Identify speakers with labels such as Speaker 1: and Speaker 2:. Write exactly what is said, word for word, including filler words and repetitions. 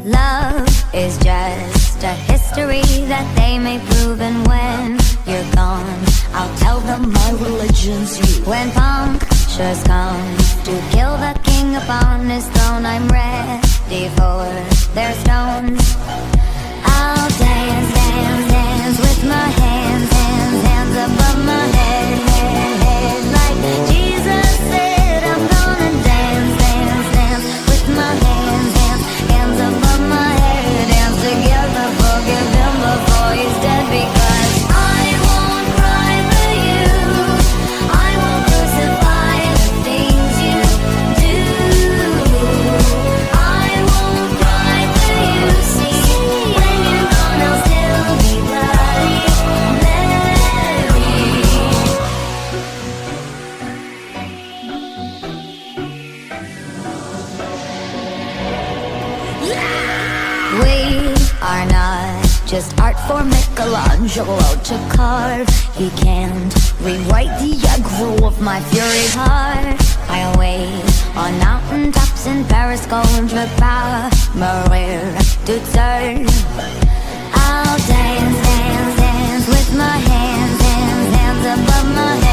Speaker 1: Love is just a history that they may prove, and when you're gone, I'll tell them my religion's you. When punctures come to kill the king upon his throne, I'm ready for their stones. I'll dance, dance, dance with my hands, hands, hands above my head, head, head. Like Jesus said, I'm gonna dance, dance, dance with my hands, hands, hands above my head. Dance together, forgive him before he's dead, because I won't cry for you, I won't crucify the things you do. I won't cry for you, see, when you're gone I'll still be bloody Mary. We are not just art for Michelangelo to carve. He can't rewrite the aggro of my fury heart. I wait on mountaintops in Paris, contre pas mourir toute seule. I'll dance, dance, dance with my hands, hands, hands above my